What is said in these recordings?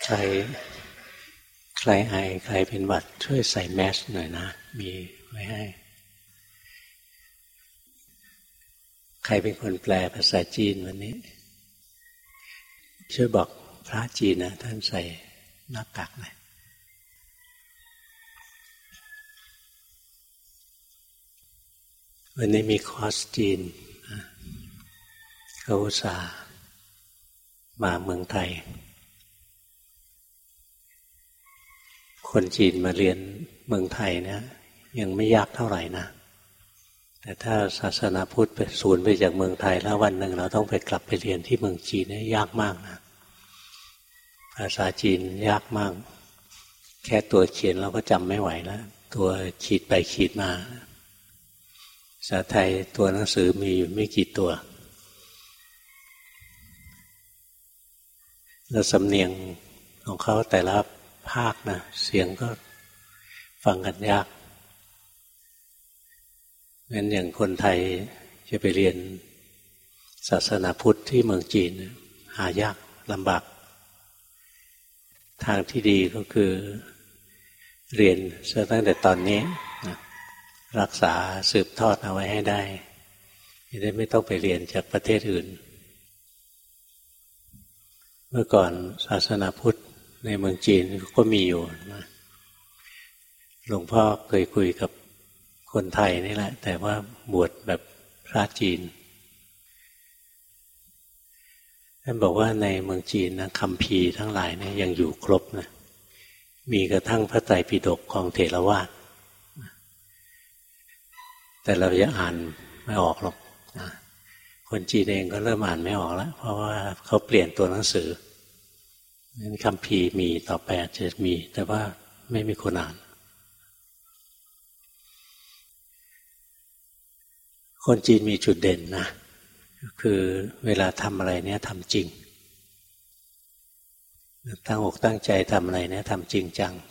ใครไอใครเป็นหวัดช่วยใส่แมสหน่อยนะมีไว้ให้ใครเป็นคนแปลภาษาจีนวันนี้ช่วยบอกพระจีนนะท่านใส่หน้ากากหน่อยวันนี้มีคอร์สจีนเขาอุตส่าห์มาเมืองไทยคนจีนมาเรียนเมืองไทยนะยังไม่ยากเท่าไหร่นะแต่ถ้าศาสนาพุทธไปสูญไปจากเมืองไทยแล้ววันหนึ่งเราต้องไปกลับไปเรียนที่เมืองจีนนี่ยากมากนะภาษาจีนยากมากแค่ตัวเขียนเราก็จำไม่ไหวแล้วตัวขีดไปขีดมาภาษาไทยตัวหนังสือมีอยู่ไม่กี่ตัวแล้วสำเนียงของเขาแต่ละภาคนะเสียงก็ฟังกันยากงั้นอย่างคนไทยจะไปเรียนศาสนาพุทธที่เมืองจีนหายากลำบากทางที่ดีก็คือเรียนตั้งแต่ตอนนี้นะรักษาสืบทอดเอาไว้ให้ได้จะได้ไม่ต้องไปเรียนจากประเทศอื่นเมื่อก่อนศาสนาพุทธในเมืองจีนก็มีอยู่นะหลวงพ่อเคยคุยกับคนไทยนี่แหละแต่ว่าบวชแบบพระจีนท่านบอกว่าในเมืองจีนนะคัมภีร์ทั้งหลายเนี่ยยังอยู่ครบนะมีกระทั่งพระไตรปิฎกของเถรวาทแต่เราจะอ่านไม่ออกหรอกนะคนจีนเองก็เริ่มอ่านไม่ออกแล้วเพราะว่าเขาเปลี่ยนตัวหนังสือนั้นคัมภีร์มีต่อไปอาจจะมีแต่ว่าไม่มีคนอ่านคนจีนมีจุดเด่นนะคือเวลาทำอะไรเนี่ยทำจริงตั้งอกตั้งใจทำอะไรเนี่ยทำจริงจัง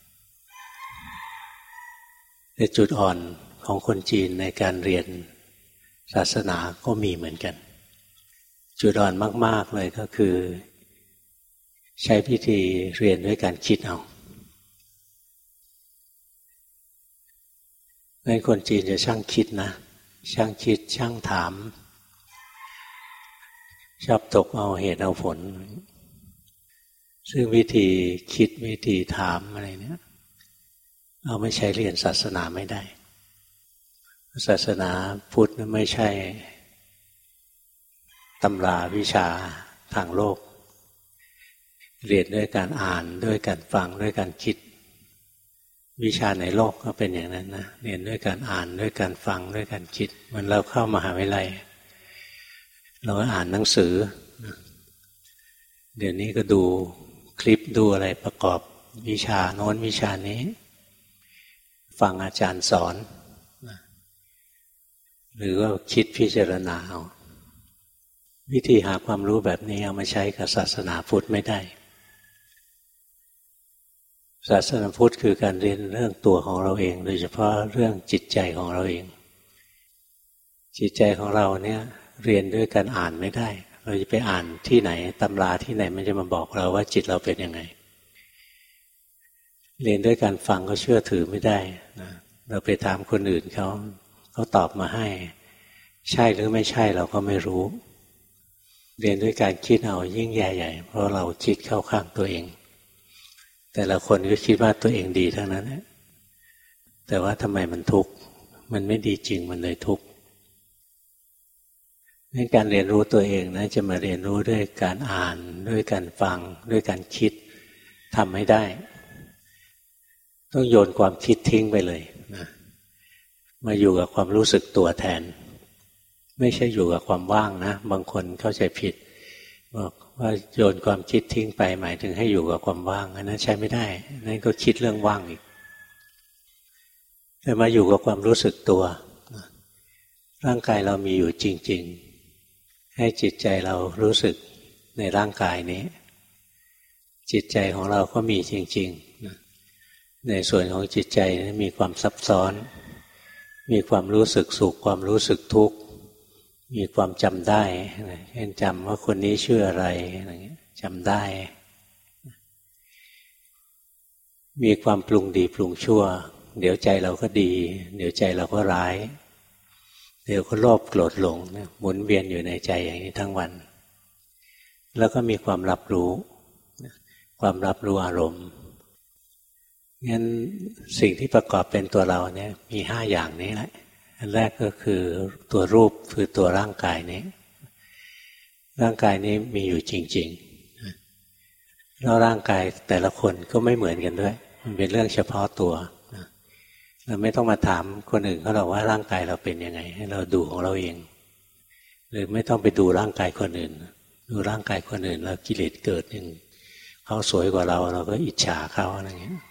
แต่จุดอ่อนของคนจีนในการเรียนศาสนาก็มีเหมือนกันจุดอ่อนมากๆเลยก็คือใช้พิธีเรียนด้วยการคิดเอางั้นคนจีนจะช่างคิดนะช่างคิดช่างถามชอบตกเอาเหตุเอาผลซึ่งวิธีคิดวิธีถามอะไรเนี่ยเอาไม่ใช้เรียนศาสนาไม่ได้ศาสนาพุทธไม่ใช่ตำราวิชาทางโลกเรียนด้วยการอ่านด้วยการฟังด้วยการคิดวิชาในโลกก็เป็นอย่างนั้นนะเรียนด้วยการอ่านด้วยการฟังด้วยการคิดเหมือนเราเข้ามหาวิทยาลัยเราอ่านหนังสือเดี๋ยวนี้ก็ดูคลิปดูอะไรประกอบวิชาโน้นวิชานี้ฟังอาจารย์สอนหรือว่าคิดพิจารณาเอาวิธีหาความรู้แบบนี้เอามาใช้กับศาสนาพุทธไม่ได้ศาสนาพุทธคือการเรียนเรื่องตัวของเราเองโดยเฉพาะเรื่องจิตใจของเราเองจิตใจของเราเนี่ยเรียนด้วยการอ่านไม่ได้เราจะไปอ่านที่ไหนตำราที่ไหนมันจะมาบอกเราว่าจิตเราเป็นยังไงเรียนด้วยการฟังก็เชื่อถือไม่ได้นะเราไปถามคนอื่นเขาตอบมาให้ใช่หรือไม่ใช่เราก็ไม่รู้เรียนด้วยการคิดเอายิ่งใหญ่ๆเพราะเราคิดเข้าข้างตัวเองแต่ละคนก็คิดว่าตัวเองดีทั้งนั้นแหละแต่ว่าทำไมมันทุกข์มันไม่ดีจริงมันเลยทุกข์ในการเรียนรู้ตัวเองนะจะมาเรียนรู้ด้วยการอ่านด้วยการฟังด้วยการคิดทำให้ได้ต้องโยนความคิดทิ้งไปเลยนะมาอยู่กับความรู้สึกตัวแทนไม่ใช่อยู่กับความว่างนะบางคนเข้าใจผิดบอกว่าโยนความคิดทิ้งไปหมายถึงให้อยู่กับความว่างอันนั้นใช้ไม่ได้นั่นก็คิดเรื่องว่างอีกแต่มาอยู่กับความรู้สึกตัวร่างกายเรามีอยู่จริงๆให้จิตใจเรารู้สึกในร่างกายนี้จิตใจของเราก็มีจริงๆในส่วนของจิตใจนั้นมีความซับซ้อนมีความรู้สึกสุขความรู้สึกทุกข์มีความจำได้เช่นจำว่าคนนี้ชื่ออะไรอะไรเงี้ยจำได้มีความปรุงดีปรุงชั่วเดี๋ยวใจเราก็ดีเดี๋ยวใจเราก็ร้ายเดี๋ยวก็โลภโกรธหลงหมุนเวียนอยู่ในใจอย่างนี้ทั้งวันแล้วก็มีความรับรู้อารมณ์งั้นสิ่งที่ประกอบเป็นตัวเราเนี่ยมี5อย่างนี้แหละอันแรกก็คือตัวรูปคือตัวร่างกายนี้ร่างกายนี้มีอยู่จริงๆแล้วร่างกายแต่ละคนก็ไม่เหมือนกันด้วยมันเป็นเรื่องเฉพาะตัวเราไม่ต้องมาถามคนอื่นเขาหรอกว่าร่างกายเราเป็นยังไงให้เราดูของเราเองหรือไม่ต้องไปดูร่างกายคนอื่นดูร่างกายคนอื่นแล้วกิเลสเกิดอย่างเขาสวยกว่าเราเราก็อิจฉาเขาอะไรอย่างเงี้ย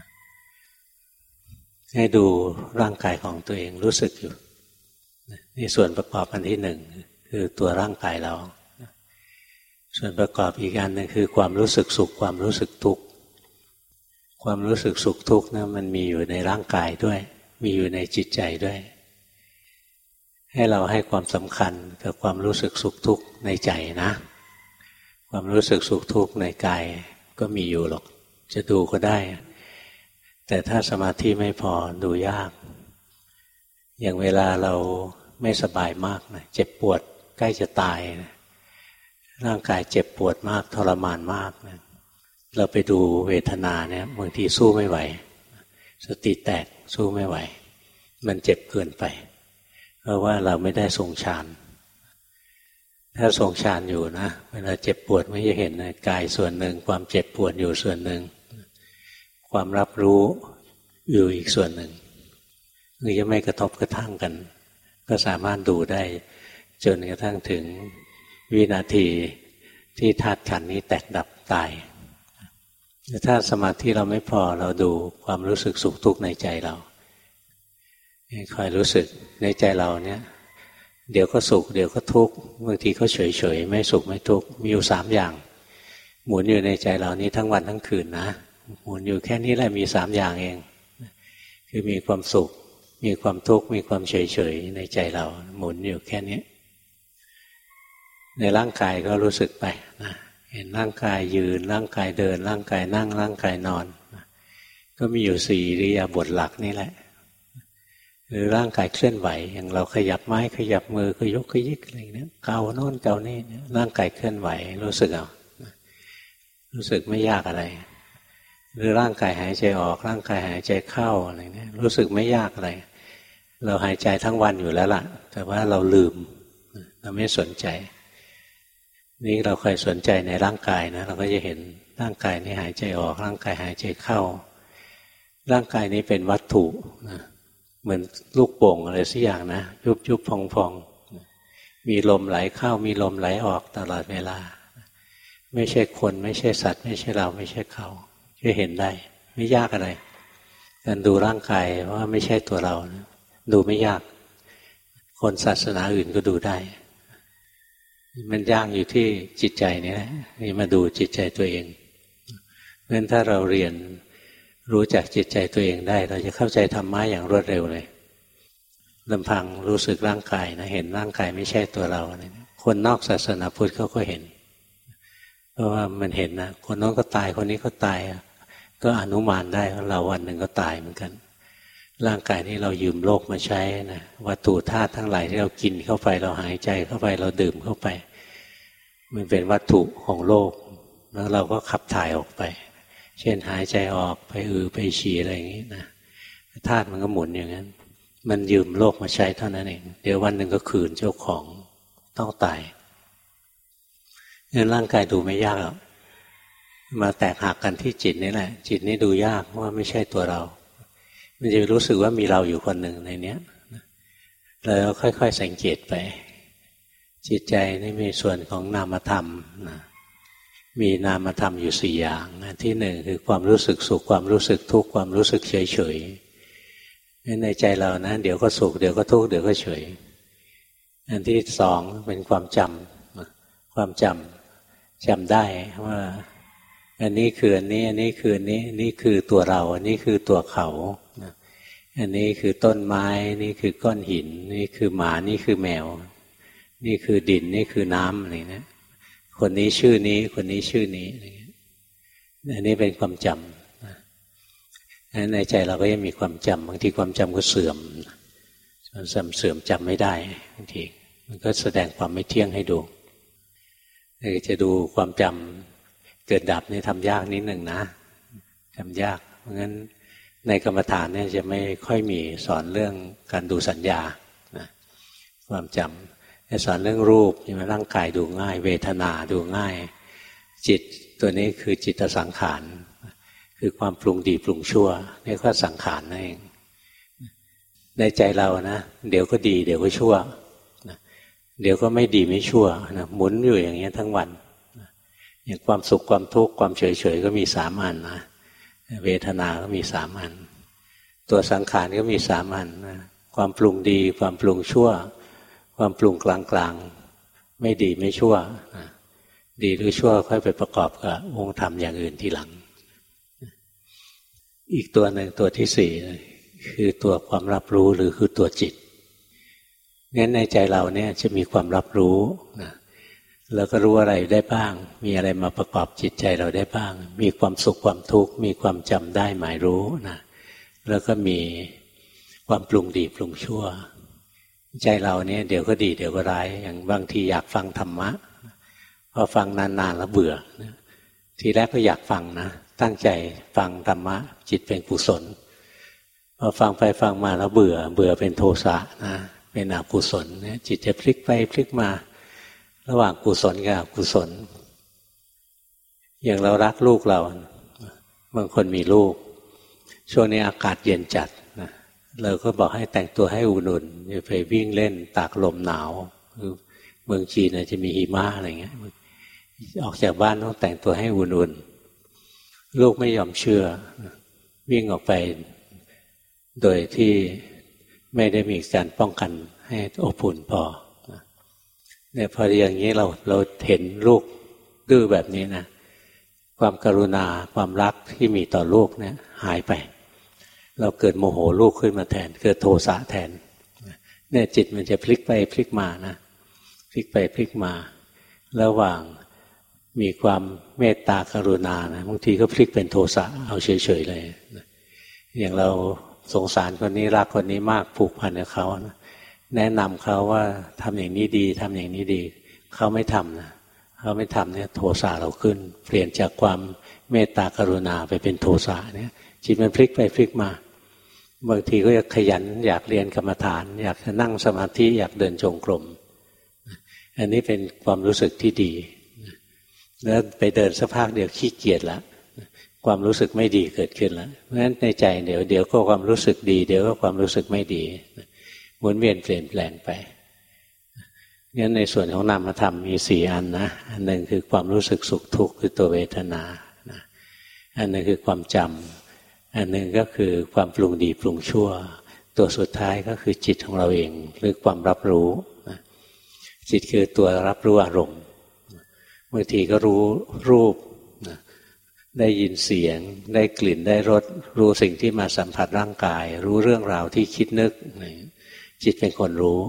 ให้ดูร่างกายของตัวเองรู้สึกอยู่นี่ส่วนประกอบอันที่1คือตัวร่างกายเราส่วนประกอบอีกอันนึงคือความรู้สึกสุขความรู้สึกทุกข์ความรู้สึกสุขทุกข์นะมันมีอยู่ในร่างกายด้วยมีอยู่ในจิตใจด้วยให้เราให้ความสำคัญกับความรู้สึกสุขทุกข์ในใจนะความรู้สึกสุขทุกข์ในกายก็มีอยู่หรอกจะดูก็ได้แต่ถ้าสมาธิไม่พอดูยากอย่างเวลาเราไม่สบายมากนะเจ็บปวดใกล้จะตายนะร่างกายเจ็บปวดมากทรมานมากนะเราไปดูเวทนาเนี่ยบางทีสู้ไม่ไหวสติแตกสู้ไม่ไหวมันเจ็บเกินไปเพราะว่าเราไม่ได้ทรงฌานถ้าทรงฌานอยู่นะเวลาเจ็บปวดไม่จะเห็นนะกายส่วนหนึ่งความเจ็บปวดอยู่ส่วนหนึ่งความรับรู้อยู่อีกส่วนหนึ่งคือจะไม่กระทบกระทั่งกันก็สามารถดูได้จนกระทั่งถึงวินาทีที่ธาตุขันธ์นี้แตกดับตายถ้าสมาธิเราไม่พอเราดูความรู้สึกสุขทุกข์ในใจเราคอยรู้สึกในใจเราเนี่ยเดี๋ยวก็สุขเดี๋ยวก็ทุกข์บางทีก็เฉยเฉยไม่สุขไม่ทุกข์มีอยู่3อย่างหมุนอยู่ในใจเรานี้ทั้งวันทั้งคืนนะหมุนอยู่แค่นี้แหละมี3อย่างเองคือมีความสุขมีความทุกข์มีความเฉยเฉยในใจเราหมุนอยู่แค่นี้ในร่างกายก็รู้สึกไปนะเห็นร่างกายยืนร่างกายเดินร่างกายนั่งร่างกายนอนก็มีอยู่4อิริยาบถหลักนี่แหละหรือร่างกายเคลื่อนไหวอย่างเราขยับไม้ขยับมือก็ยกขยิกอะไรอย่างนี้เกาโน่นเกานี่ร่างกายเคลื่อนไหวรู้สึกเอารู้สึกไม่ยากอะไรหรือร่างกายหายใจออกร่างกายหายใจเข้าอะไรนี้รู้สึกไม่ยากอะไรเราหายใจทั้งวันอยู่แล้วล่ะแต่ว่าเราลืมเราไม่สนใจนี่เราเคยสนใจในร่างกายนะเราก็จะเห็นร่างกายนี้หายใจออกร่างกายหายใจเข้าร่างกายนี้เป็นวัตถุนะเหมือนลูกโป่งอะไรสักอย่างนะยุบยุบพองพองมีลมไหลเข้ามีลมไหลออกตลอดเวลาไม่ใช่คนไม่ใช่สัตว์ไม่ใช่เราไม่ใช่เขาจะเห็นได้ไม่ยากอะไรการดูร่างกายว่าไม่ใช่ตัวเรานะดูไม่ยากคนศาสนาอื่นก็ดูได้มันยากอยู่ที่จิตใจนี่แหละนี่มาดูจิตใจตัวเองเพราะฉะนั้นถ้าเราเรียนรู้จักจิตใจตัวเองได้เราจะเข้าใจธรรมะอย่างรวดเร็วเลยลำพังรู้สึกร่างกายนะเห็นร่างกายไม่ใช่ตัวเราคนนอกศาสนาพุทธเขาก็เห็นเพราะว่ามันเห็นนะคนน้องก็ตายคนนี้ก็ตายก็อนุมานได้ว่าเราวันหนึ่งก็ตายเหมือนกันร่างกายนี้เรายืมโลกมาใช้นะวัตถุธาตุทั้งหลายที่เรากินเข้าไปเราหายใจเข้าไปเราดื่มเข้าไปมันเป็นวัตถุของโลกแล้วเราก็ขับถ่ายออกไปเช่นหายใจออกไปไปฉี่อะไรอย่างนี้นะธาตุมันก็หมุนอย่างนั้นมันยืมโลกมาใช้เท่านั้นเองเดี๋ยววันหนึ่งก็คืนเจ้าของต้องตายงั้นร่างกายดูไม่ยากหรอกมาแตกหักกันที่จิตนี่แหละจิตนี่ดูยากว่าไม่ใช่ตัวเรามันจะรู้สึกว่ามีเราอยู่คนหนึ่งในเนี้ยแล้วค่อยๆสังเกตไปจิตใจนี่มีส่วนของนามธรรมนะมีนามธรรมอยู่4อย่างนะที่1คือความรู้สึกสุขความรู้สึกทุกข์ความรู้สึกเฉยๆในใจเรานะเดี๋ยวก็สุขเดี๋ยวก็ทุกข์เดี๋ยวก็เฉยอันที่2เป็นความจำความจำได้ว่าอันนี้คืออันนี้อันนี้คืออันนี้นี่คือตัวเราอันนี้คือตัวเขาอันนี้คือต้นไม้นี่คือก้อนหินนี่คือหมานี่คือแมวนี่คือดินนี่คือน้ำอะไรนะคนนี้ชื่อนี้คนนี้ชื่อนี้อันนี้เป็นความจในใจเราก็ยังมีความจำบางทีความจำก็เสื่อมเสื่อมจำไม่ได้บางทีมันก็แสดงความไม่เที่ยงให้ดูจะดูความจำเกิดดับนี่ทำยากนิดหนึ่งนะทำยากเพราะงั้นในกรรมฐานเนี่ยจะไม่ค่อยมีสอนเรื่องการดูสัญญานะความจำจะสอนเรื่องรูปใช่ไหมร่างกายดูง่ายเวทนาดูง่ายจิตตัวนี้คือจิตสังขารคือความปรุงดีปรุงชั่วนี่ก็สังขารนั่นเองในใจเรานะเดี๋ยวก็ดีเดี๋ยวก็ชั่วเดี๋ยวก็ไม่ดีไม่ชั่วนะหมุนอยู่อย่างเงี้ยทั้งวันอย่างความสุขความทุกข์ความเฉยเฉยก็มี3 อันนะเวทนาก็มี3 อันตัวสังขารก็มี3 อันนะความปรุงดีความปรุงชั่วความปรุงกลางๆไม่ดีไม่ชั่วนะดีหรือชั่วค่อยไปประกอบกับองค์ธรรมอย่างอื่นทีหลังอีกตัวหนึ่งตัวที่4คือตัวความรับรู้หรือคือตัวจิตงั้นในใจเราเนี่ยจะมีความรับรู้นะแล้วก็รู้อะไรได้บ้างมีอะไรมาประกอบจิตใจเราได้บ้างมีความสุขความทุกข์มีความจำได้หมายรู้นะแล้วก็มีความปรุงดีปรุงชั่วใจเราเนี่ยเดี๋ยวก็ดีเดี๋ยวก็ร้ายอย่างบางทีอยากฟังธรรมะพอฟังนานๆแล้วเบื่อทีแรกก็อยากฟังนะตั้งใจฟังธรรมะจิตเป็นกุศลพอฟังไปฟังมาแล้วเบื่อเป็นโทสะนะเป็นอกุศลเนี่ยจิตจะพลิกไปพลิกมาระหว่างกุศลกับอกุศลอย่างเรารักลูกเราบางคนมีลูกช่วงนี้อากาศเย็นจัดนะเราก็บอกให้แต่งตัวให้อุ่นๆอย่าไปวิ่งเล่นตากลมหนาวเมืองจีนจะมีหิมะอะไรเงี้ยออกจากบ้านต้องแต่งตัวให้อุ่นๆลูกไม่ยอมเชื่อวิ่งออกไปโดยที่ไม่ได้มีการป้องกันให้อบอุ่นพอเนี่ยพออย่างนี้เราเห็นลูกดื้อแบบนี้นะความกรุณาความรักที่มีต่อลูกเนี่ยหายไปเราเกิดโมโหลูกขึ้นมาแทนเกิดโทสะแทนเนี่ยจิตมันจะพลิกไปพลิกมานะพลิกไปพลิกมาระหว่างมีความเมตตากรุณานะบางทีก็พลิกเป็นโทสะเอาเฉยๆเลยนะอย่างเราสงสารคนนี้รักคนนี้มากผูกพันกับเขานะแนะนำเขาว่าทำอย่างนี้ดีทำอย่างนี้ดีเขาไม่ทำนะเขาไม่ทำเนี่ยโทสะเราขึ้นเปลี่ยนจากความเมตตากรุณาไปเป็นโทสะเนี่ยจิตมันพลิกไปพลิกมาบางทีก็อยากขยันอยากเรียนกรรมฐานอยากจะนั่งสมาธิอยากเดินจงกรมอันนี้เป็นความรู้สึกที่ดีแล้วไปเดินสักพักเดียวขี้เกียจละความรู้สึกไม่ดีเกิดขึ้นแล้วเพราะฉะนั้นในใจเดี๋ยวก็ความรู้สึกดีเดี๋ยวก็ความรู้สึกไม่ดีหมุนเวียนเปลี่ยนแปลงไปงั้นในส่วนของนามธรรมมี4 อันนะอันหนึ่งคือความรู้สึกสุขทุกข์คือตัวเวทนาอันหนึ่งคือความจำอันหนึ่งก็คือความปรุงดีปรุงชั่วตัวสุดท้ายก็คือจิตของเราเองหรือความรับรู้จิตคือตัวรับรู้อารมณ์บางทีก็รู้รูปได้ยินเสียงได้กลิ่นได้รสรู้สิ่งที่มาสัมผัสร่างกายรู้เรื่องราวที่คิดนึกจิตเป็นคนรู้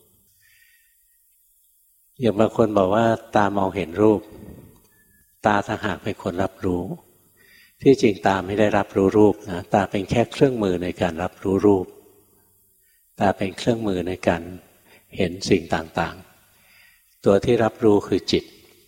อย่างบางคนบอกว่าตามองเห็นรูปตาต่างหากเป็นคนรับรู้ที่จริงตาไม่ได้รับรู้รูปนะตาเป็นแค่เครื่องมือในการรับรู้รูปตาเป็นเครื่องมือในการเห็นสิ่งต่างๆตัวที่รับรู้คือจิต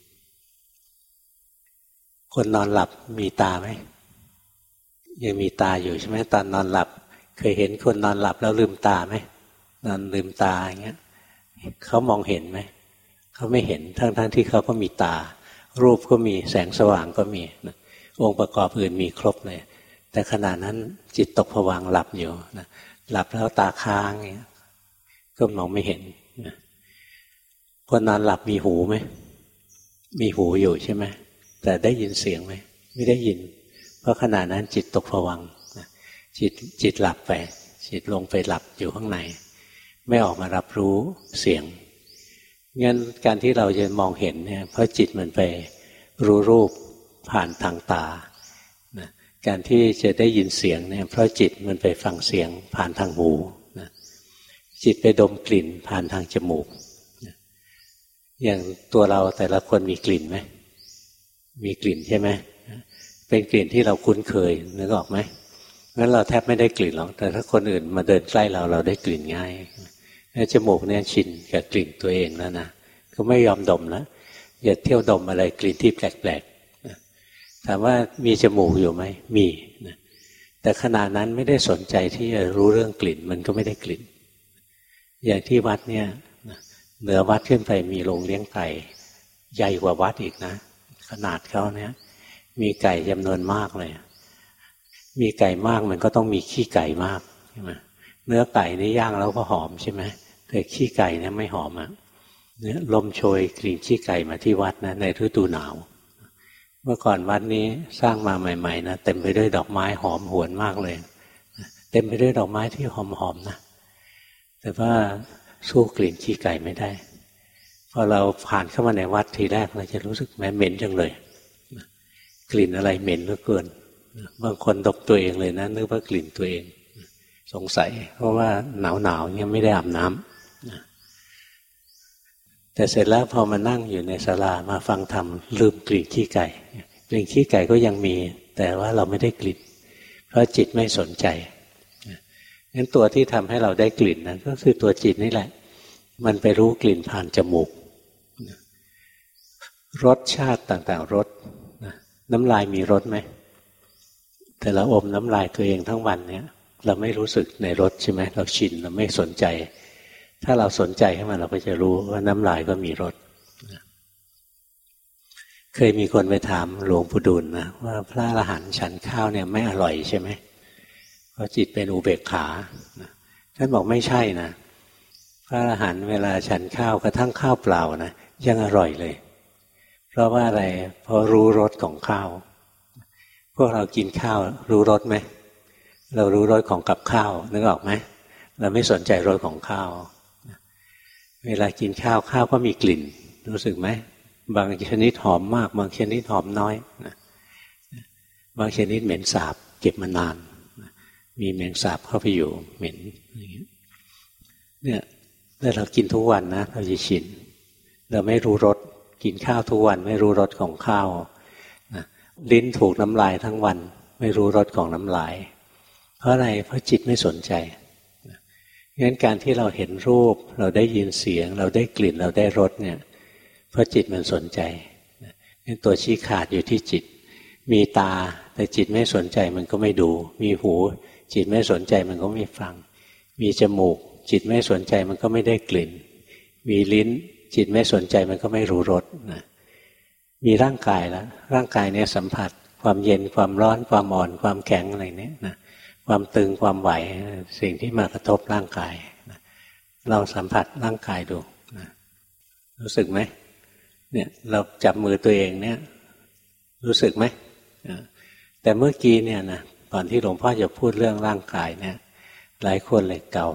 คนนอนหลับมีตาไหมยังมีตาอยู่ใช่ไหมตอนนอนหลับเคยเห็นคนนอนหลับแล้วลืมตาไหมนอนลืมตาอย่างเงี้ยเขามองเห็นไหมเขาไม่เห็นทั้งที่เขาก็มีตารูปก็มีแสงสว่างก็มีองค์ประกอบอื่นมีครบเลยแต่ขณะนั้นจิตตกผวังค์หลับอยู่นะหลับแล้วตาค้างเงี้ยก็มองไม่เห็นคนนอนหลับมีหูไหมมีหูอยู่ใช่ไหมแต่ได้ยินเสียงไหมไม่ได้ยินเพราะขณะนั้นจิตตกผวังค์จิตหลับไปจิตลงไปหลับอยู่ข้างในไม่ออกมารับรู้เสียงงั้นการที่เราจะมองเห็นเนี่ยเพราะจิตมันไปรู้รูปผ่านทางตานะการที่จะได้ยินเสียงเนี่ยเพราะจิตมันไปฟังเสียงผ่านทางหูนะจิตไปดมกลิ่นผ่านทางจมูกนะอย่างตัวเราแต่ละคนมีกลิ่นไหมมีกลิ่นใช่ไหมเป็นกลิ่นที่เราคุ้นเคยนึกออกไหมงั้นเราแทบไม่ได้กลิ่นหรอกแต่ถ้าคนอื่นมาเดินใกล้เราได้กลิ่นง่ายแล้วจมูกเนี่ยชินกับกลิ่นตัวเองแล้วนะก็ไม่ยอมดมแล้วอย่าเที่ยวดมอะไรกลิ่นที่แปลกๆถามว่ามีจมูกอยู่ไหมมีนะแต่ขณะนั้นไม่ได้สนใจที่จะรู้เรื่องกลิ่นมันก็ไม่ได้กลิ่นอย่างที่วัดเนี่ยเหนือวัดขึ้นไปมีโรงเลี้ยงไก่ใหญ่กว่าวัดอีกนะขนาดเขาเนี่ยมีไก่จำนวนมากเลยมีไก่มากมันก็ต้องมีขี้ไก่มากใช่ไหมเนื้อไก่นี่ย่างแล้วก็หอมใช่ไหมแต่ขี้ไก่เนี่ยไม่หอมอ่ะเนี่ยลมโชยกลิ่นขี้ไก่มาที่วัดนะในฤดูหนาวเมื่อก่อนวัดนี้สร้างมาใหม่ๆนะเต็มไปด้วยดอกไม้หอมหวนมากเลยเต็มไปด้วยดอกไม้ที่หอมๆนะแต่ว่าสู้กลิ่นขี้ไก่ไม่ได้พอเราผ่านเข้ามาในวัดทีแรกเราจะรู้สึกเหม็นจังเลยกลิ่นอะไรเหม็นเหลือเกินบางคนดมตัวเองเลยนะนึกว่ากลิ่นตัวเองสงสัยเพราะว่าหนาวๆเนี่ยไม่ได้อาบน้ำแต่เสร็จแล้วพอมานั่งอยู่ในศาลามาฟังธรรมลืมกลิ่นขี้ไก่กลิ่นขี้ไก่ก็ยังมีแต่ว่าเราไม่ได้กลิ่นเพราะจิตไม่สนใจงั้นตัวที่ทำให้เราได้กลิ่นนั้นก็คือตัวจิตนี่แหละมันไปรู้กลิ่นผ่านจมูกรสชาติต่างๆรสน้ำลายมีรสไหมแต่เราอมน้ำลายตัวเองทั้งวันเนี่ยเราไม่รู้สึกในรสใช่ไหมเราชินเราไม่สนใจถ้าเราสนใจให้มันเราก็จะรู้ว่าน้ำลายก็มีรสเคยมีคนไปถามหลวงปู่ดูลนะว่าพระอรหันต์ฉันข้าวเนี่ยไม่อร่อยใช่ไหมเพราะจิตเป็นอุเบกขาท่านบอกไม่ใช่นะพระอรหันต์เวลาฉันข้าวกระทั่งข้าวเปล่านะยังอร่อยเลยเพราะว่าอะไรเพราะรู้รสของข้าวพวกเรากินข้าวรู้รสไหมเรารู้รสของกับข้าวนึกออกไหมเราไม่สนใจรสของข้าวเวลากินข้าวข้าวก็มีกลิ่นรู้สึกไหมบางชนิดหอมมากบางชนิดหอมน้อยบางชนิดเหม็นสาบเก็บมานานมีแมงสาบเข้าไปอยู่เหม็นเนี่ยถ้าเรากินทุกวันนะเราจะชินเราไม่รู้รสกินข้าวทุกวันไม่รู้รสของข้าวลิ้นถูกน้ำลายทั้งวันไม่รู้รสของน้ำลายเพราะอะไรเพราะจิตไม่สนใจงั้นการที่เราเห็นรูปเราได้ยินเสียงเราได้กลิ่นเราได้รสเนี่ยเพราะจิตมันสนใจงั้นตัวชี้ขาดอยู่ที่จิตมีตาแต่จิตไม่สนใจมันก็ไม่ดูมีหูจิตไม่สนใจมันก็ไม่ฟังมีจมูกจิตไม่สนใจมันก็ไม่ได้กลิ่นมีลิ้นจิตไม่สนใจมันก็ไม่รู้รสนะมีร่างกายแล้วร่างกายเนี่ยสัมผัสความเย็นความร้อนความอ่อนความแข็งอะไรเนี่ยนะความตึงความไหวสิ่งที่มากระทบร่างกายนะเราสัมผัสร่างกายดูนะรู้สึกไหมเนี่ยเราจับมือตัวเองเนี่ยรู้สึกไหมแต่เมื่อกี้เนี่ยนะก่อนที่หลวงพ่อจะพูดเรื่องร่างกายเนี่ยหลายคนเลยเกา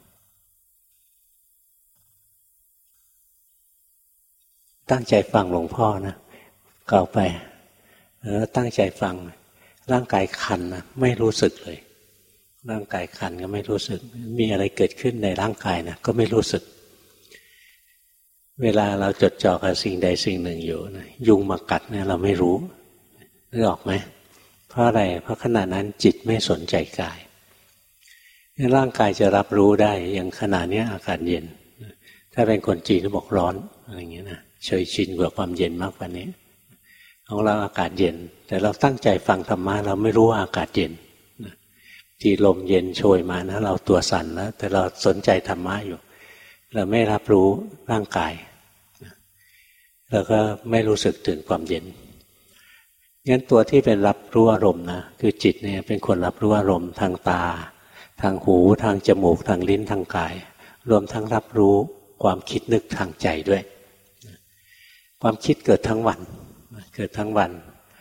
ตั้งใจฟังหลวงพ่อนะเกาไปแล้วตั้งใจฟังร่างกายคันนะไม่รู้สึกเลยร่างกายคันก็ไม่รู้สึกมีอะไรเกิดขึ้นในร่างกายนะก็ไม่รู้สึกเวลาเราจดจ่อกับสิ่งใดสิ่งหนึ่งอยู่นะยุงมากัดเนี่ยเราไม่รู้นึกออกไหมเพราะอะไรเพราะขณะนั้นจิตไม่สนใจกายร่างกายจะรับรู้ได้อย่างขณะนี้อากาศเย็นถ้าเป็นคนจีนก็บอกร้อนอะไรอย่างเงี้ยนะเฉยชินกับความเย็นมากกว่านี้ของเราอากาศเย็นแต่เราตั้งใจฟังธรรมะเราไม่รู้ว่าอากาศเย็นที่ลมเย็นโชยมานะเราตัวสั่นแล้วแต่เราสนใจธรรมะอยู่เราไม่รับรู้ร่างกายแล้วก็ไม่รู้สึกถึงความเย็นงั้นตัวที่เป็นรับรู้อารมณ์นะคือจิตเนี่ยเป็นคนรับรู้อารมณ์ทางตาทางหูทางจมูกทางลิ้นทางกายรวมทั้งรับรู้ความคิดนึกทางใจด้วยความคิดเกิดทั้งวันเกิดทั้งวัน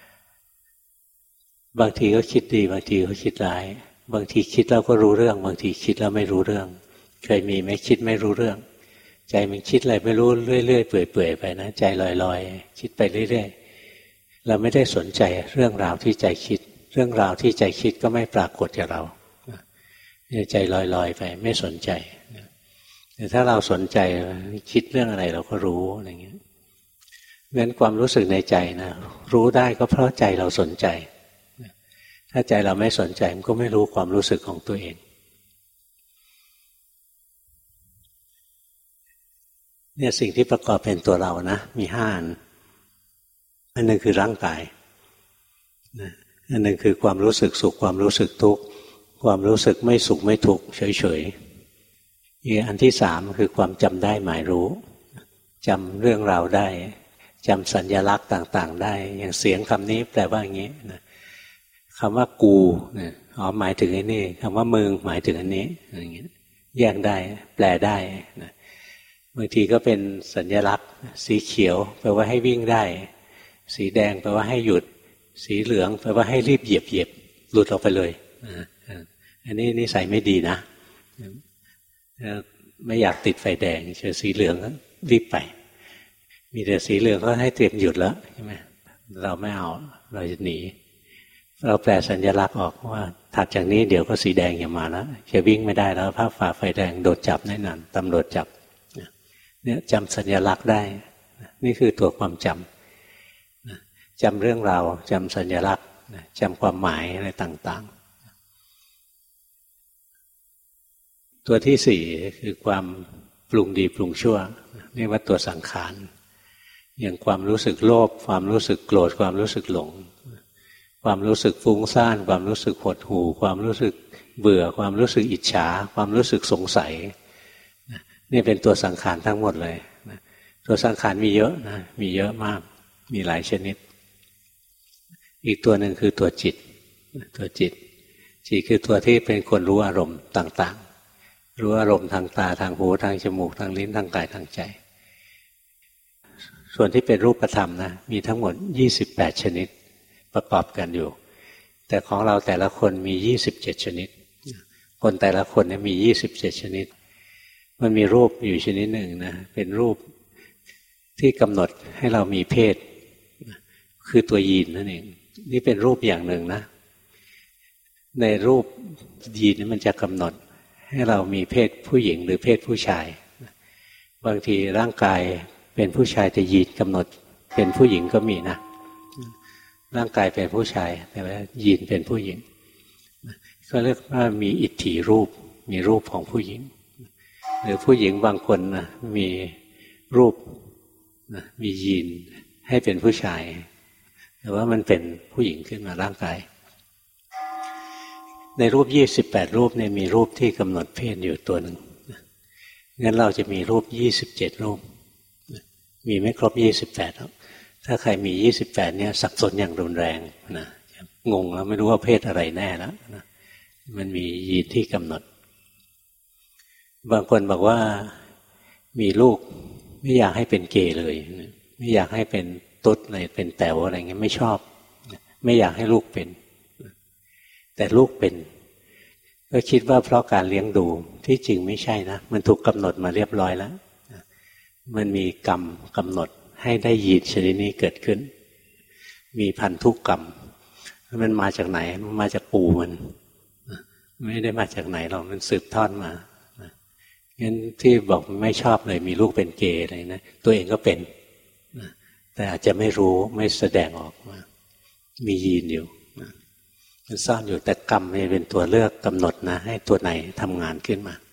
บางทีก็คิดดีบางทีก็คิดร้ายบางทีคิดแล้วก็รู้เรื่องบางทีคิดแล้วไม่รู้เรื่องเคยมีไหมคิดไม่รู้เรื่องใจมันคิดอะไรไม่รู้เรื่อยๆเปื่อยๆไปนะใจลอยๆคิดไปเรื่อยๆเราไม่ได้สนใจเรื่องราวที่ใจคิดเรื่องราวที่ใจคิดก็ไม่ปรากฏกับเราใจลอยๆไปไม่สนใจแต่ถ้าเราสนใจคิดเรื่องอะไรเราก็รู้อะไรเงี้ยงั้นความรู้สึกในใจนะรู้ได้ก็เพราะใจเราสนใจถ้าใจเราไม่สนใจมันก็ไม่รู้ความรู้สึกของตัวเองเนี่ยสิ่งที่ประกอบเป็นตัวเรานะมี5 อันหนึ่งคือร่างกายอันหนึ่งคือความรู้สึกสุขความรู้สึกทุกข์ความรู้สึกไม่สุขไม่ทุกข์เฉยๆอีกอันที่3คือความจำได้หมายรู้จำเรื่องราวได้จำสัญลักษณ์ต่างๆได้อย่างเสียงคำนี้แปลว่าอย่างนี้นะคำว่ากูหมายถึงไอ้นี่คำว่ามึงหมายถึงอันนี้อย่างเงี้ยแยกได้แปลได้นะบางทีก็เป็นสัญลักษณ์สีเขียวแปลว่าให้วิ่งได้สีแดงแปลว่าให้หยุดสีเหลืองแปลว่าให้รีบเหยียบหลุดออกไปเลยอันนี้นิสัยไม่ดีนะไม่อยากติดไฟแดงเจอสีเหลืองก็รีบไปมีแต่สีเหลืองก็ให้เตรียมหยุดแล้วใช่ไหมเราไม่เอาเราจะหนีเราแปลสัญลักษณ์ออกว่าถัดจากนี้เดี๋ยวก็สีแดงอย่ามาแล้วจะวิ่งไม่ได้แล้วถ้าฝ่าไฟแดงโดนจับแน่นอนตำรวจจับเนี่ยจำสัญลักษณ์ได้นี่คือตัวความจำจำเรื่องราวจำสัญลักษณ์จำความหมายอะไรต่างๆตัวที่4คือความปรุงดีปรุงชั่วเรียกว่าตัวสังขารอย่างความรู้สึกโลภความรู้สึกโกรธความรู้สึกหลงความรู้สึกฟุ้งซ่านความรู้สึกหดหู่ความรู้สึกเบื่อความรู้สึกอิจฉาความรู้สึกสงสัยนี่เป็นตัวสังขารทั้งหมดเลยตัวสังขารมีเยอะนะมีเยอะมากมีหลายชนิดอีกตัวหนึ่งคือตัวจิตตัวจิตคือตัวที่เป็นคนรู้อารมณ์ต่างๆรู้อารมณ์ทางตาทางหูทางจมูกทางลิ้นทางกายทางใจส่วนที่เป็นรูปธรรมนะมีทั้งหมด28ชนิดประกอบกันอยู่แต่ของเราแต่ละคนมี27ชนิดคนแต่ละคนเนี่ยมี27ชนิดมันมีรูปอยู่ชนิดหนึ่งนะเป็นรูปที่กำหนดให้เรามีเพศคือตัวยีนนั่นเองนี่เป็นรูปอย่างหนึ่งนะในรูปยีนมันจะกำหนดให้เรามีเพศผู้หญิงหรือเพศผู้ชายบางทีร่างกายเป็นผู้ชายแต่ยีนกำหนดเป็นผู้หญิงก็มีนะร่างกายเป็นผู้ชายแต่ว่ายีนเป็นผู้หญิงก็เรียกว่ามีอิทธิรูปมีรูปของผู้หญิงหรือผู้หญิงบางคนนะมีรูปนะมียีนให้เป็นผู้ชายแต่ว่ามันเป็นผู้หญิงขึ้นมาร่างกายในรูป28รูปเนี่ยมีรูปที่กำหนดเพศอยู่ตัวหนึ่งงั้นเราจะมีรูป27รูปมีไม่ครบ28แล้วถ้าใครมี28เนี่ยสับสนอย่างรุนแรงนะงงแล้วไม่รู้ว่าเพศอะไรแน่แล้วนะมันมียีนที่กำหนดบางคนบอกว่ามีลูกไม่อยากให้เป็นเกย์เลยไม่อยากให้เป็นตุ๊ดอะไรเป็นแต๋วอะไรเงี้ยไม่ชอบไม่อยากให้ลูกเป็นแต่ลูกเป็นก็คิดว่าเพราะการเลี้ยงดูที่จริงไม่ใช่นะมันถูกกำหนดมาเรียบร้อยแล้วมันมีกรรมกำหนดให้ได้ยีนชนิดนี้เกิดขึ้นมีพันธุกรรมมันมาจากไหนมันมาจากปู่มันไม่ได้มาจากไหนหรอกมันสืบทอดมางั้นที่บอกไม่ชอบเลยมีลูกเป็นเกย์อะไรนะตัวเองก็เป็นแต่อาจจะไม่รู้ไม่แสดงออกมามียีนอยู่มันซ่อนอยู่แต่กรรมมันเป็นตัวเลือกกำหนดนะให้ตัวไหนทำงานขึ้นมา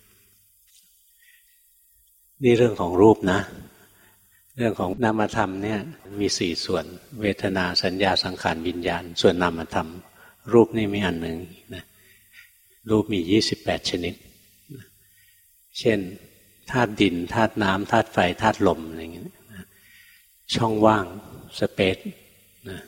นี่เรื่องของรูปนะเรื่องของนามธรรมเนี่ยมี4ส่วนเวทนาสัญญาสังขารวิญญาณส่วนนามธรรมรูปนี่มีอันหนึ่งนะรูปมี28ชนิดเช่นธาตุดินธาตุน้ำธาตุไฟธาตุลมอะไรอย่างเงี้ยช่องว่างสเปซนะ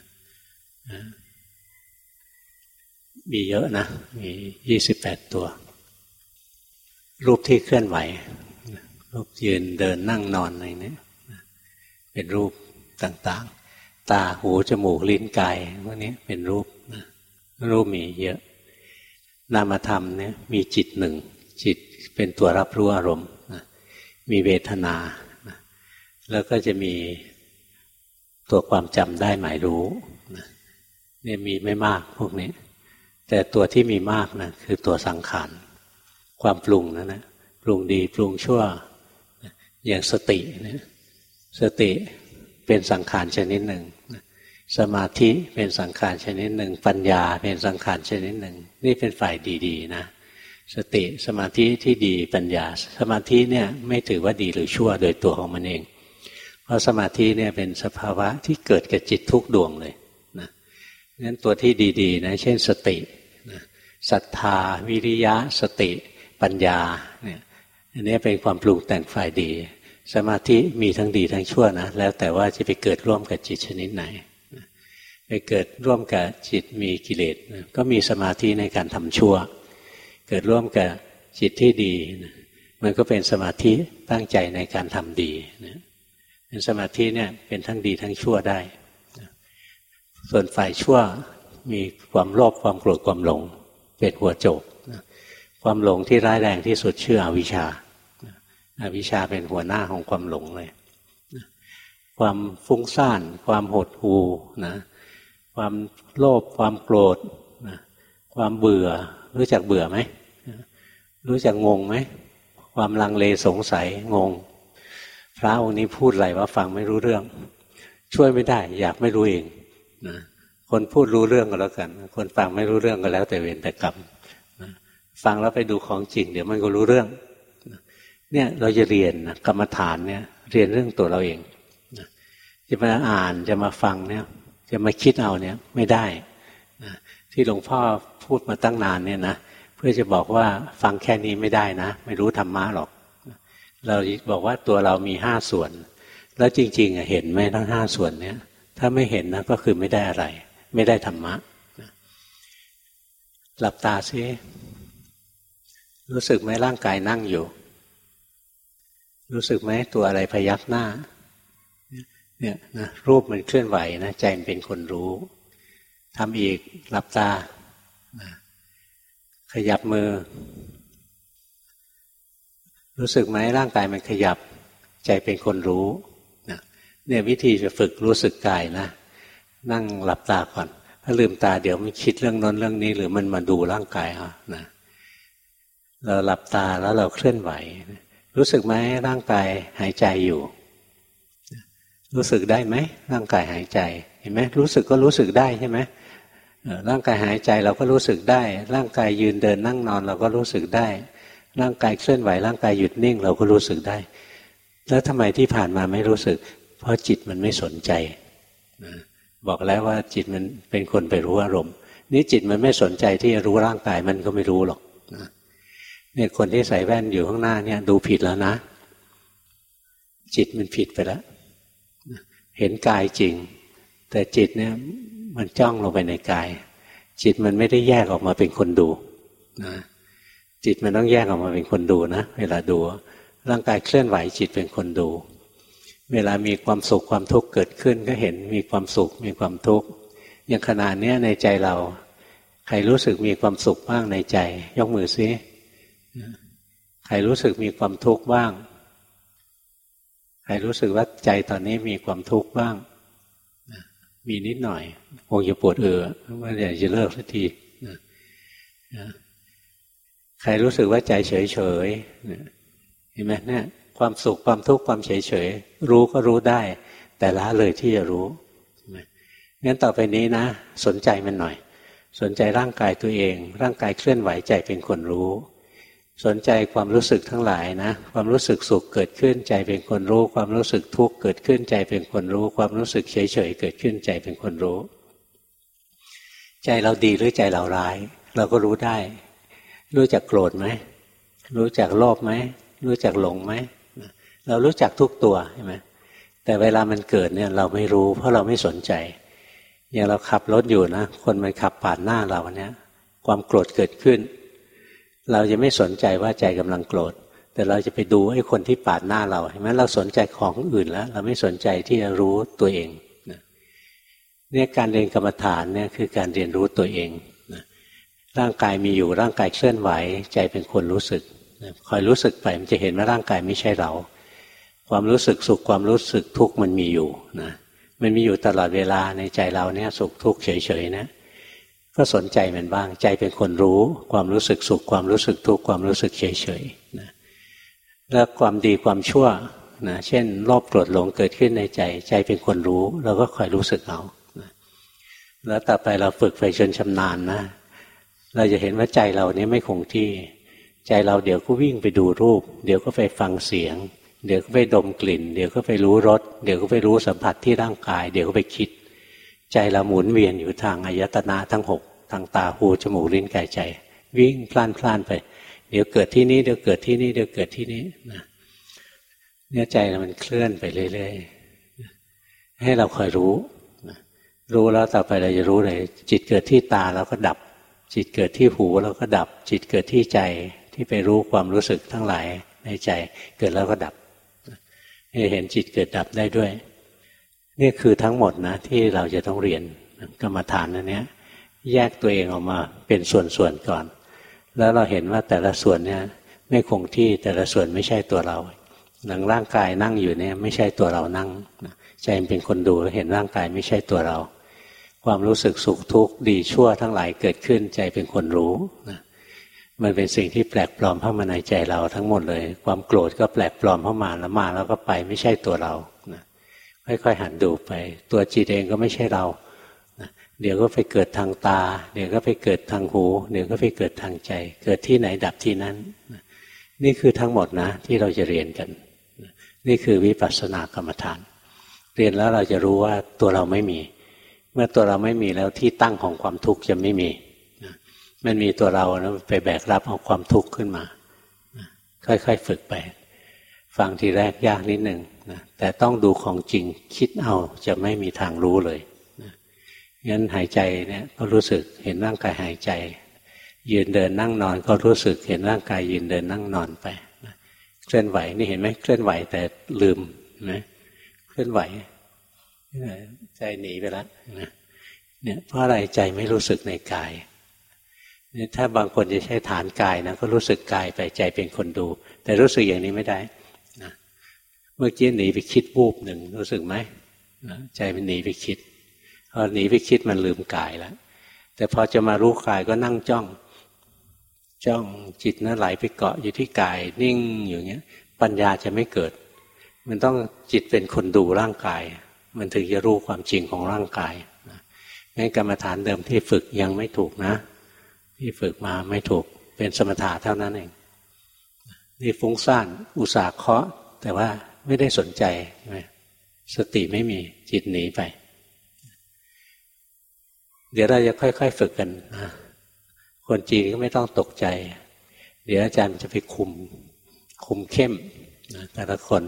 มีเยอะนะมี28ตัวรูปที่เคลื่อนไหวรูปยืนเดินนั่งนอนอะไรเนี่ยเป็นรูปต่างๆตาหูจมูกลิ้นกายพวกนี้เป็นรูปนะรูปมีเยอะนามธรรมเนี่ยมีจิตหนึ่งจิตเป็นตัวรับรู้อารมณ์นะมีเวทนานะแล้วก็จะมีตัวความจำได้หมายรู้นะเนี่ยมีไม่มากพวกนี้แต่ตัวที่มีมากนะคือตัวสังขารความปรุงนะปรุงดีปรุงชั่วอย่างสติเนี่ยสติเป็นสังขารชนิดหนึ่งสมาธิเป็นสังขารชนิดหนึ่งปัญญาเป็นสังขารชนิดหนึ่งนี่เป็นฝ่ายดีๆนะสติสมาธิที่ดีปัญญาสมาธิเนี่ยไม่ถือว่าดีหรือชั่วโดยตัวของมันเองเพราะสมาธิเนี่ยเป็นสภาวะที่เกิดกับจิตทุกดวงเลยนะงั้นตัวที่ดีๆนะเช่นสตินะศรัทธาวิริยะสติปัญญาเนี่ยอันนี้เป็นความปรุงแต่งฝ่ายดีสมาธิมีทั้งดีทั้งชั่วนะแล้วแต่ว่าจะไปเกิดร่วมกับจิตชนิดไหนไปเกิดร่วมกับจิตมีกิเลสก็มีสมาธิในการทำชั่วเกิดร่วมกับจิตที่ดีมันก็เป็นสมาธิตั้งใจในการทำดีเป็นสมาธิเนี่ยเป็นทั้งดีทั้งชั่วได้ส่วนฝ่ายชั่วมีความโลภความโกรธความหลงเป็นหัวโจกความหลงที่ร้ายแรงที่สุดชื่ออวิชชาอวิชชาเป็นหัวหน้าของความหลงเลยความฟุ้งซ่านความหดหู่นะความโลภความโกรธนะความเบื่อรู้จักเบื่อไหมรู้จักงงไหมความลังเลสงสัยงงพระองค์นี้พูดอะไรว่าฟังไม่รู้เรื่องช่วยไม่ได้อยากไม่รู้เองนะคนพูดรู้เรื่องก็แล้วกันคนฟังไม่รู้เรื่องก็แล้วแต่เวรแต่กรรมนะฟังแล้วไปดูของจริงเดี๋ยวมันก็รู้เรื่องเนี่ยเราจะเรียนนะกรรมฐานเนี่ยเรียนเรื่องตัวเราเองนะจะมาอ่านจะมาฟังเนี่ยจะมาคิดเอาเนี่ยไม่ได้นะที่หลวงพ่อพูดมาตั้งนานเนี่ยนะเพื่อจะบอกว่าฟังแค่นี้ไม่ได้นะไม่รู้ธรรมะหรอกเราบอกว่าตัวเรามี5 ส่วนแล้วจริงๆเห็นไหมทั้ง5 ส่วนเนี้ยถ้าไม่เห็นนะก็คือไม่ได้อะไรไม่ได้ธรรมะหลับตาซิรู้สึกไหมร่างกายนั่งอยู่รู้สึกไหมตัวอะไรพยักหน้าเนี่ยนะรูปมันเคลื่อนไหวนะใจมันเป็นคนรู้ทำอีกหลับตาขยับมือรู้สึกไหมร่างกายมันขยับใจเป็นคนรู้เนี่ยวิธีจะฝึกรู้สึกกายนะนั่งหลับตาก่อนถ้าลืมตาเดี๋ยวมันคิดเรื่องนั้นเรื่องนี้หรือมันมาดูร่างกายนะเราหลับตาแล้วเราเคลื่อนไหวรู้สึกไหมร่างกายหายใจอยู่รู้สึกได้ไหมร่างกายหายใจเห็นไหมรู้สึกก็รู้สึกได้ใช่ไหมร่างกายหายใจเราก็รู้สึกได้ร่างกายยืนเดินนั่งนอนเราก็รู้สึกได้ร่างกายเคลื่อนไหวร่างกายหยุดนิ่งเราก็รู้สึกได้แล้วทำไมที่ผ่านมาไม่รู้สึกเพราะจิตมันไม่สนใจบอกแล้วว่าจิตมันเป็นคนไปรู้อารมณ์นี่จิตมันไม่สนใจที่จะรู้ร่างกายมันก็ไม่รู้หรอกเนี่ยคนที่ใส่แว่นอยู่ข้างหน้าเนี่ยดูผิดแล้วนะจิตมันผิดไปแล้วเห็นกายจริงแต่จิตเนี่ยมันจ้องลงไปในกายจิตมันไม่ได้แยกออกมาเป็นคนดูนะจิตมันต้องแยกออกมาเป็นคนดูนะเวลาดูร่างกายเคลื่อนไหวจิตเป็นคนดูเวลามีความสุขความทุกข์เกิดขึ้นก็เห็นมีความสุขมีความทุกข์อย่างขณะนี้ในใจเราใครรู้สึกมีความสุขบ้างในใจยกมือซิใครรู้สึกมีความทุกข์บ้างใครรู้สึกว่าใจตอนนี้มีความทุกข์บ้างมีนิดหน่อยคงจะปวดว่าอยากจะเลิกสักทีใครรู้สึกว่าใจเฉยเฉยเห็นไหมเนี่ยความสุขความทุกข์ความเฉยเฉยรู้ก็รู้ได้แต่ละเลยที่จะรู้งั้นต่อไปนี้นะสนใจมันหน่อยสนใจร่างกายตัวเองร่างกายเคลื่อนไหวใจเป็นคนรู้สนใจความรู้สึกทั้งหลายนะความรู้สึกสุขเกิดขึ้นใจเป็นคนรู้ความรู้สึกทุกข์เกิดขึ้นใจเป็นคนรู้ความรู้สึกเฉยเฉยเกิดขึ้นใจเป็นคนรู้ใจเราดีหรือใจเราร้ายเราก็รู้ได้รู้จักโกรธไหมรู้จักโลภไหมรู้จักหลงไหมเรารู้จักทุกตัวใช่ไหมแต่เวลามันเกิดเนี่ยเราไม่รู้เพราะเราไม่สนใจอย่างเราขับรถอยู่นะคนมันขับปาดหน้าเราเนี่ยความโกรธเกิดขึ้นเราจะไม่สนใจว่าใจกำลังโกรธแต่เราจะไปดูไอ้คนที่ปาดหน้าเราเห็นไหมเราสนใจของอื่นแล้วเราไม่สนใจที่จะรู้ตัวเองเนี่ยการเรียนกรรมฐานเนี่ยคือการเรียนรู้ตัวเองร่างกายมีอยู่ร่างกายเคลื่อนไหวใจเป็นคนรู้สึกคอยรู้สึกไปมันจะเห็นว่าร่างกายไม่ใช่เราความรู้สึกสุขความรู้สึกทุกข์มันมีอยู่นะมันมีอยู่ตลอดเวลาในใจเราเนี่ยสุขทุกข์เฉยๆนะก็สนใจมันบ้างใจเป็นคนรู้ความรู้สึกสุขความรู้สึกทุกข์ความรู้สึกเฉยๆนะแล้วความดีความชั่วนะเช่นโลภโกรธหลงเกิดขึ้นในใจใจเป็นคนรู้เราก็คอยรู้สึกเอานะแล้วต่อไปเราฝึกไปจนชำนาญนะเราจะเห็นว่าใจเรานี้ไม่คงที่ใจเราเดี๋ยวก็วิ่งไปดูรูปเดี๋ยวก็ไปฟังเสียงเดี๋ยวก็ไปดมกลิ่นเดี๋ยวก็ไปรู้รสเดี๋ยวก็ไปรู้สัมผัสที่ร่างกายเดี๋ยวก็ไปคิดใจเราหมุนเวียนอยู่ทางอายตนะทั้ง6ทางตาหูจมูกลิ้นกายใจวิ่งพล่านไปเดี๋ยวเกิดที่นี้เดี๋ยวเกิดที่นี้เดี๋ยวเกิดที่นี้นะเนี่ยใจมันเคลื่อนไปเรื่อยๆให้เราคอยรู้รู้แล้วต่อไปเราจะรู้เลยจิตเกิดที่ตาเราก็ดับจิตเกิดที่หูเราก็ดับจิตเกิดที่ใจที่ไปรู้ความรู้สึกทั้งหลายในใจเกิดแล้วก็ดับให้เห็นจิตเกิดดับได้ด้วยนี่คือทั้งหมดนะที่เราจะต้องเรียนกรรมฐานอันนี้แยกตัวเองออกมาเป็นส่วนๆก่อนแล้วเราเห็นว่าแต่ละส่วนเนี่ยไม่คงที่แต่ละส่วนไม่ใช่ตัวเราหนังร่างกายนั่งอยู่เนี่ยไม่ใช่ตัวเรานั่งใจเป็นคนดูเห็นร่างกายไม่ใช่ตัวเราความรู้สึกสุขทุกข์ดีชั่วทั้งหลายเกิดขึ้นใจเป็นคนรู้นะมันเป็นสิ่งที่แปลกปลอมเข้ามาในใจเราทั้งหมดเลยความโกรธก็แปลกปลอมเข้ามาแล้วก็ไปไม่ใช่ตัวเรานะค่อยๆหันดูไปตัวจิตเองก็ไม่ใช่เรานะเดี๋ยวก็ไปเกิดทางตาเดี๋ยวก็ไปเกิดทางหูเดี๋ยวก็ไปเกิดทางใจเกิดที่ไหนดับที่นั้นนะนี่คือทั้งหมดนะที่เราจะเรียนกันนะนี่คือวิปัสสนากรรมฐานเรียนแล้วเราจะรู้ว่าตัวเราไม่มีเมื่อตัวเราไม่มีแล้วที่ตั้งของความทุกข์จะไม่มีนะมันมีตัวเรานะไปแบกรับเอาความทุกข์ขึ้นมานะค่อยๆฝึกไปฟังทีแรกยากนิดหนึ่งนะแต่ต้องดูของจริงคิดเอาจะไม่มีทางรู้เลยนะงั้นหายใจเนี่ยก็รู้สึกเห็นร่างกายหายใจยืนเดินนั่งนอนก็รู้สึกเห็นร่างกายยืนเดินนั่งนอนไปนะเคลื่อนไหวนี่เห็นไหมเคลื่อนไหวแต่ลืมนะเคลื่อนไหวใจหนีไปแล้วเนี่ยเพราะอะไรใจไม่รู้สึกในกายเนี่ยถ้าบางคนจะใช้ฐานกายนะก็รู้สึกกายไปใจเป็นคนดูแต่รู้สึกอย่างนี้ไม่ได้นะเมื่อกี้หนีไปคิดวูบหนึ่งรู้สึกไหมใจมันหนีไปคิดพอหนีไปคิดมันลืมกายแล้วแต่พอจะมารู้กายก็นั่งจ้องจิตนั้นไหลไปเกาะอยู่ที่กายนิ่งอย่างเงี้ยปัญญาจะไม่เกิดมันต้องจิตเป็นคนดูร่างกายมันถึงจะรู้ความจริงของร่างกายงั้นกรรมฐานเดิมที่ฝึกยังไม่ถูกนะที่ฝึกมาไม่ถูกเป็นสมถะเท่านั้นเองนี่ฟุ้งซ่านอุตส่าห์เคาะแต่ว่าไม่ได้สนใจสติไม่มีจิตหนีไปเดี๋ยวเราจะค่อยๆฝึกกันนะคนจีนก็ไม่ต้องตกใจเดี๋ยวอาจารย์จะไปคุมเข้มนะแต่ละคน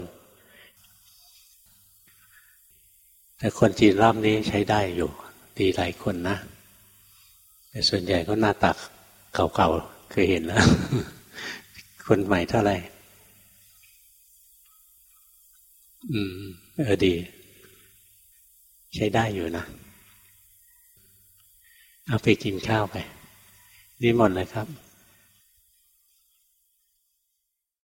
แต่คนจีนรอบนี้ใช้ได้อยู่ดีหลายคนนะแต่ส่วนใหญ่ก็หน้าตาเก่าๆเคยเห็นแล้ว คนใหม่เท่าไหร่ดีใช้ได้อยู่นะเอาไปกินข้าวไปนิมนต์เลยครับ